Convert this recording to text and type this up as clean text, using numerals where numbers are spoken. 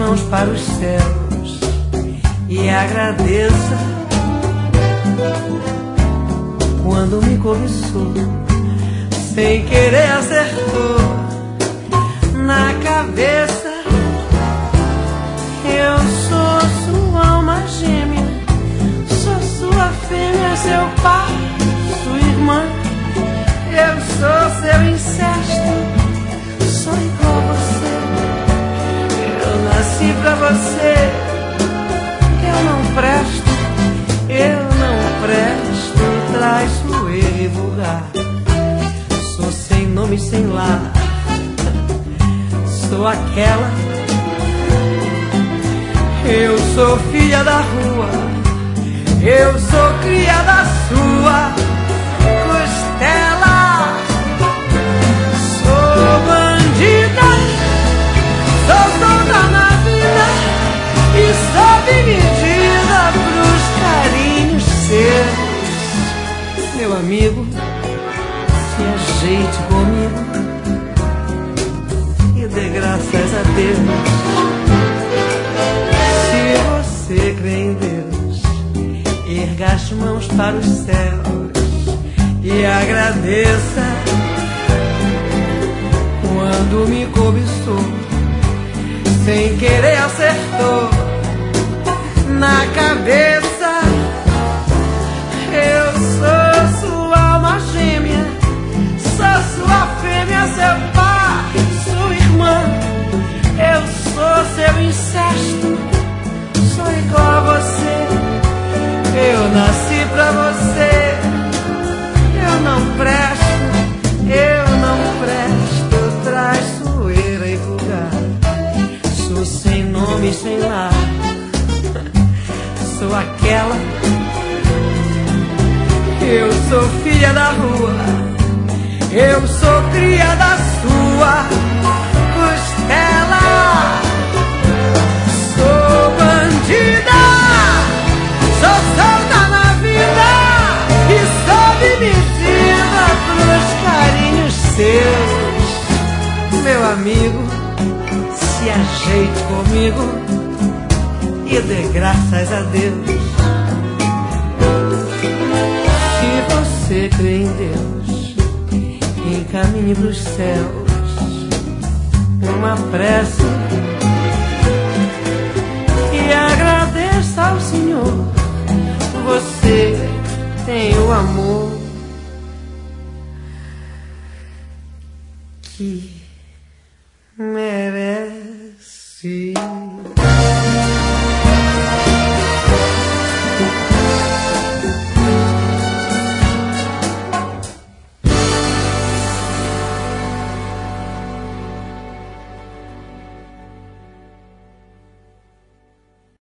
mãos para os céus e agradeça quando me cobiçou, sem querer acertou na cabeça. Eu sou sua alma gêmea, sou sua fêmea, seu pai, sua irmã. Eu sou seu incesto, sou igual a você. Eu nasci pra você. Eu não presto, traiçoeiro e vulgar. Sou sem nome, sem lar, sou aquela. Eu sou filha da rua, eu sou cria da sua costela. Sou bandida, sou solta na vida e sou dividida pros carinhos seus. Meu amigo, se ajeite comigo e dê graças a Deus. Se você crê em Deus, erga as mãos para os céus e agradeça quando me cobiçou, sem querer acertou na cabeça. Eu sou sua alma gêmea, sou sua fêmea, seu pai, sua irmã. Eu sou seu incesto, sou igual a você. Eu nasci pra você. Eu não presto, traiçoeira e vulgar. Sou sem nome, sem lar, sou aquela. Eu sou filha da rua, eu sou cria da sua costela. Sou bandida, sou solta na vida e sou dividida pros carinhos seus. Meu amigo, se ajeite comigo e dê graças a Deus. Se você crê em Deus, encaminhe pros céus uma prece e agradeça ao Senhor. Você tem o amor que merece.